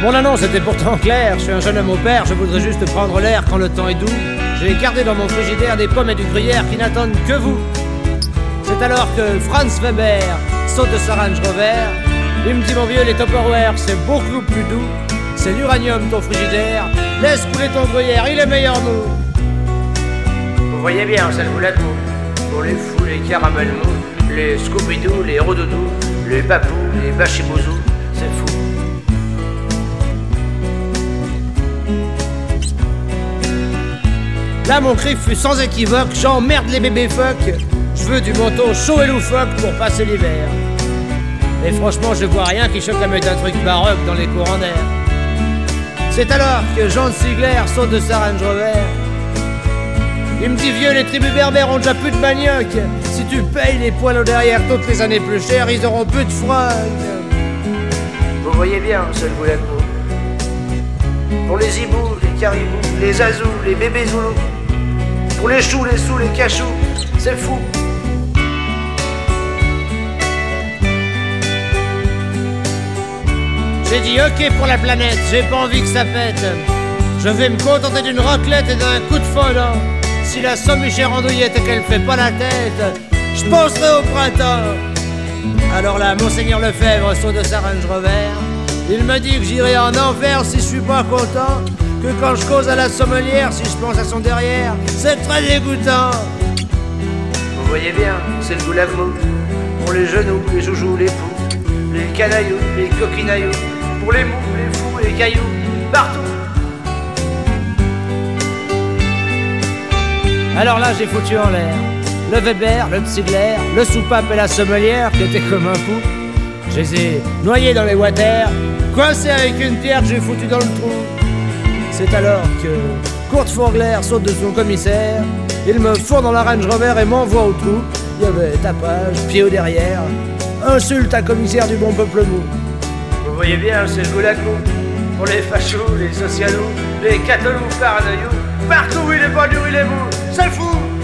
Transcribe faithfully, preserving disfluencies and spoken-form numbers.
Mon annonce était pourtant claire, je suis un jeune homme au père, je voudrais juste prendre l'air quand le temps est doux. J'ai gardé dans mon frigidaire des pommes et du gruyère qui n'attendent que vous. C'est alors que Franz Weber saute de sa Range Rover. Il me dit mon vieux, les Tupperware c'est beaucoup plus doux. C'est l'uranium ton frigidaire, laisse couler ton gruyère, il est meilleur mou. Vous voyez bien, c'est le boulet de mou. Pour les fous, les caramels mous, les Scooby-Doo, les Rodoudou, les Papous, les Bachibouzou, c'est fou. Là mon cri fut sans équivoque, j'emmerde les bébés phoques. Je veux du manteau chaud et loufoque pour passer l'hiver. Et franchement je vois rien qui choque la mettre un truc baroque dans les courants d'air. C'est alors que Jean Sigler saute de sa Range Rover. Il me dit vieux, les tribus berbères ont déjà plus de manioc. Si tu payes les poils au derrière toutes les années plus chères, ils auront plus de froc. Vous voyez bien, c'est le boulet de mou. Pour les hiboux, les caribous, les azous, les bébés zoulous. Pour les choux, les sous, les cachous, c'est fou. J'ai dit ok pour la planète, j'ai pas envie que ça pète. Je vais me contenter d'une raclette et d'un coup de fondant. Si la somme est chère andouillette et qu'elle fait pas la tête, je penserai au printemps. Alors là, Monseigneur Lefebvre saute de sa Range Rover. Il me dit que j'irai en enfer si je suis pas content. Que quand je cause à la sommelière, si je pense à son derrière, c'est très dégoûtant. Vous voyez bien, c'est le boulet de mou. Pour les genoux, les joujoux, les poux, les canailloux, les coquinailloux. Pour les mous, les fous, les cailloux, partout. Alors là j'ai foutu en l'air le Weber, le Ziegler, le soupape et la sommelière qui étaient comme un pou. Je les ai noyés dans les water, coincés avec une pierre que j'ai foutu dans le trou. C'est alors que Kurt Fogler saute de son commissaire. Il me fourre dans la Range Rover et m'envoie au trou. Il y avait tapage, pied au derrière, insulte à commissaire du bon peuple mou. Vous voyez bien, c'est le goulag mou. Pour les fachos, les socialos, les catholous paranoïaux, partout où il est pas dur, il est mou. C'est fou.